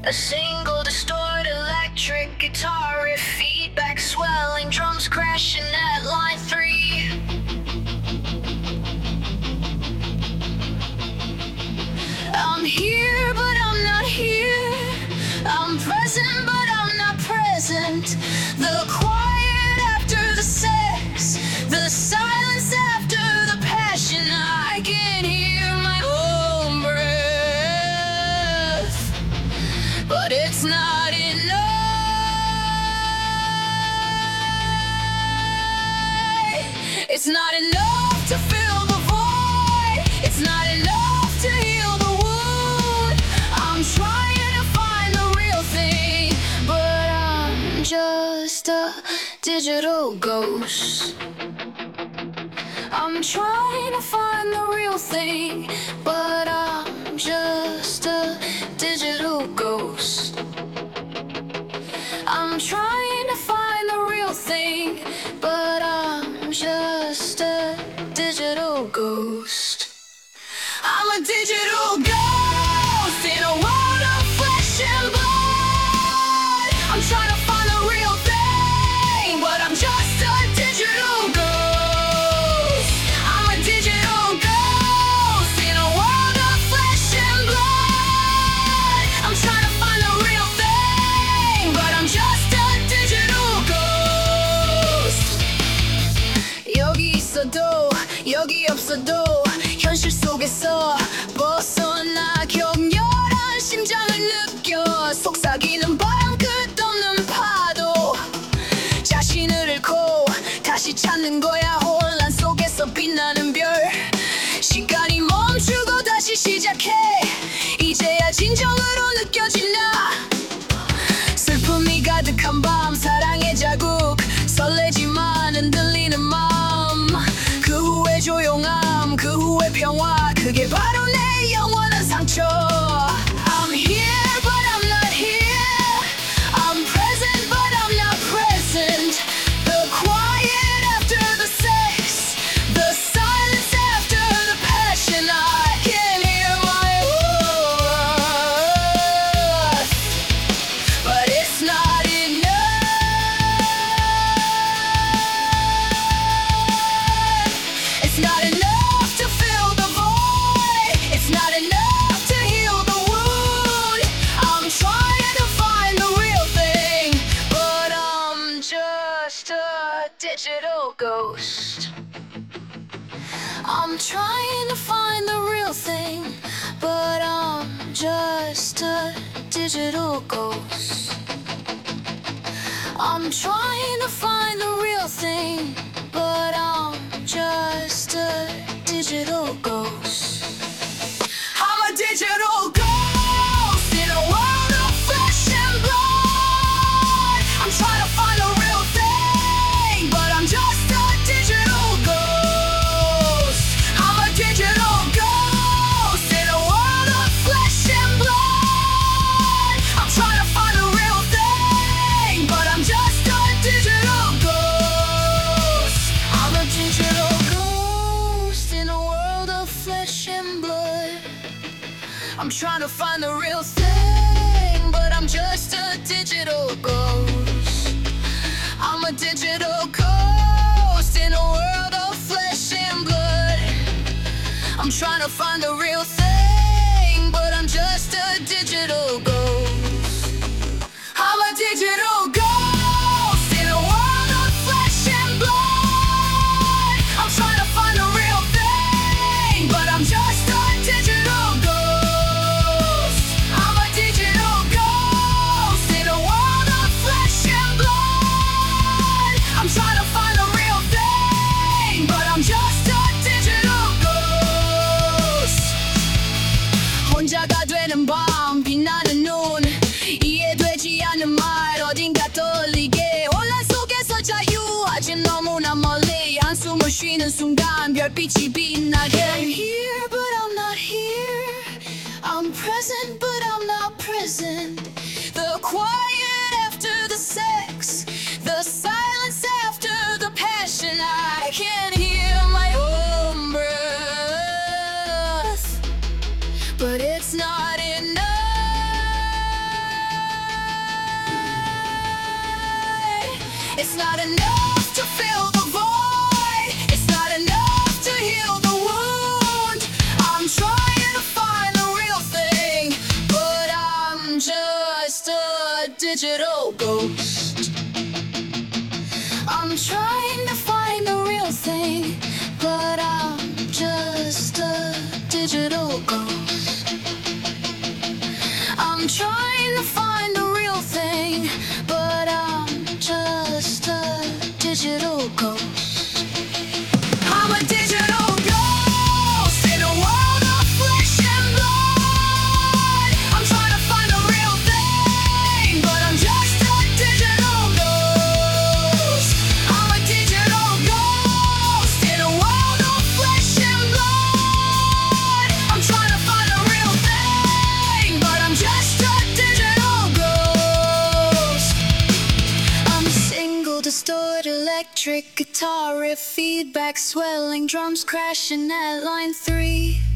A single distorted electric guitar riff, feedback swelling, drums crashing at line 3. I'm here, but I'm not here. I'm present, but I'm not present. The quiet after the sex, the silence after the passion. I can hear my own breath, but it's not enough. It's not enough to fill the void. It's not enough to heal the wound. I'm trying to find the real thing, but I'm just a digital ghost. I'm trying to find the real thing, but I'm just a digital ghost. I'm trying to find the real thing, but I'm just a digital ghost. I'm a digital ghost in a world of flesh and blood. I'm trying to find the real thing, but I'm just a digital ghost. I'm a digital ghost in a world of flesh and blood. I'm trying to find the real thing, but I'm just a digital ghost. 여기 있어도 여기 없어도 현실 속에서 벗어나 격렬한 심장을 느껴 속삭이는 바람 끝없는 파도 자신을 잃고 다시 찾는 거야 혼란 속에서 빛나는 별 시간이 멈추고 다시 시작해 이제야 진정으로 느껴진 나 슬픔이 가득한 밤 사랑의 자국 설레지만 흔들리는 마음 그 후에 조용함 그 후에 평화 그게 바로 내 영원한 상처 I'm here but I'm not here I'm present but I'm not present The quiet after the sex The silence after the passion I can hear my worth But it's not enough It's not enough to fill the void It's not enough to heal the wound I'm trying to find the real thing But I'm just a digital ghost I'm trying to find the real thing But I'm just a digital ghost I'm trying to find the real thing But I'm just a digital ghost I'm a digital ghost in a world of flesh and blood I'm trying to find the real thing But I'm just a digital ghost I'm a digital ghost in a world of flesh and blood I'm trying to find the real thing But I'm just a digital ghost I'm a digital ghost in a world of flesh and blood I'm trying to find the real thing But I'm just a digital ghost I'm a digital ghost in a world of flesh and blood I'm trying to find the real thing But I'm just a digital ghost I'm a digital ghost in a world of flesh and blood I'm trying to find the real thing But I'm just a digital ghost I'm a digital ghost in a world of flesh and blood I'm trying to find the real thing But I'm just a digital ghost 혼자가 되는 밤 빛나는 눈 이해되지 않는 말 어딘가 떨리게 혼란 속에서 자유하진 너무나 멀리 한숨을 쉬는 순간 별빛이 빛나게 I'm here but I'm not here I'm present but I'm not present The quiet after the sex The silence after the passion I can hear my own breath But it's not enough not enough to fill the void. It's not enough to heal the wound. I'm trying to find the real thing, but I'm just a digital ghost. I'm trying to find the real thing, but I'm just a digital ghost. I'm trying to find the real thing, but I'm just a digital ghost. I'm a digital ghost in a world of flesh and blood. I'm trying to find the real thing, but I'm just a digital ghost. I'm a digital ghost in a world of flesh and blood. I'm trying to find the real thing, but I'm just a digital ghost. I'm a single distorted electric guitar riff, feedback swelling, drums crashing at line 3.